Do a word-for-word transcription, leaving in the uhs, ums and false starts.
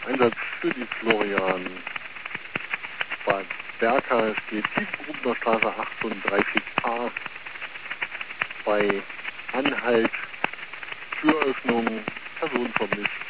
Einsatz für die Florian Bad Berka steht Tiefengrubner Straße achtunddreißig a bei Anhalt, Türöffnung, Person vermisst.